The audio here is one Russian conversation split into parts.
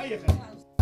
Поехали.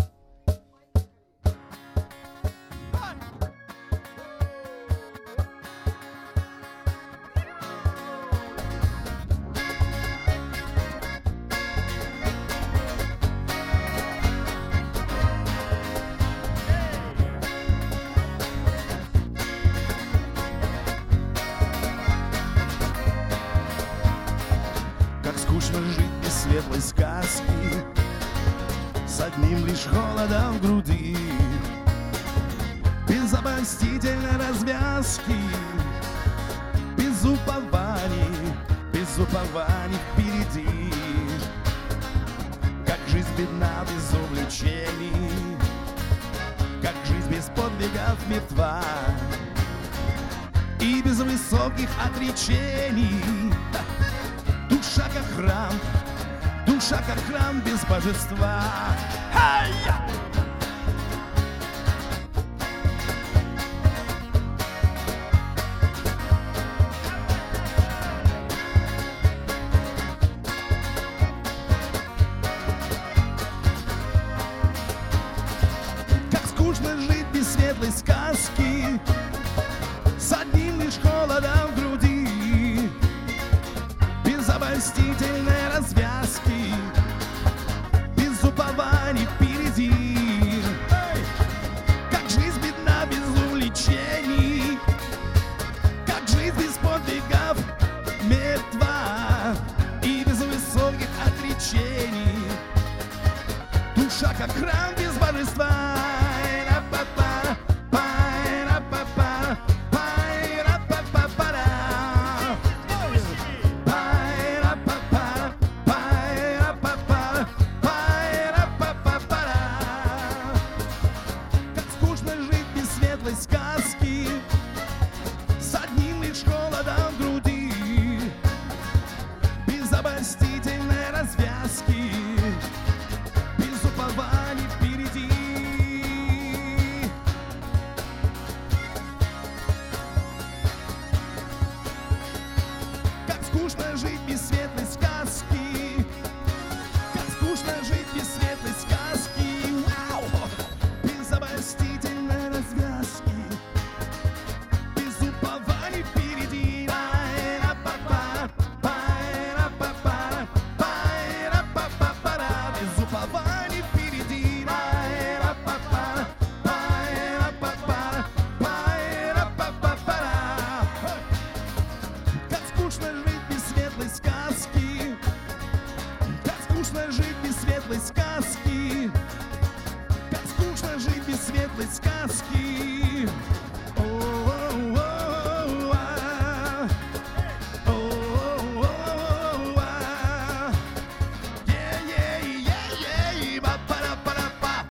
Скучно жить без светлой сказки, с одним лишь холодом в груди, без обольстительной развязки, без упований впереди. Как жизнь бедна без увлечений, как жизнь без подвигов мертва и без высоких отречений. Душа как храм без божества. Ай-я! Как скучно жить без светлой сказки, с одним лишь холодом в груди, без обольстительной развязки, без упований впереди. Как жизнь бедна без увлечений, как жизнь без подвигов мертва и без высоких отречений. Душа как храм без божества. Сказки, с одним лишь холодом в груди, без обольстительной развязки, без упований впереди. Как скучно жить без светлой сказки, как скучно жить без светлой сказки. Вау! Без обольстительной развязки, без упований впереди. Без упований впереди. Как скучно жить без светлой сказки, как скучно жить без светлой сказки, как скучно жить без светлой сказки.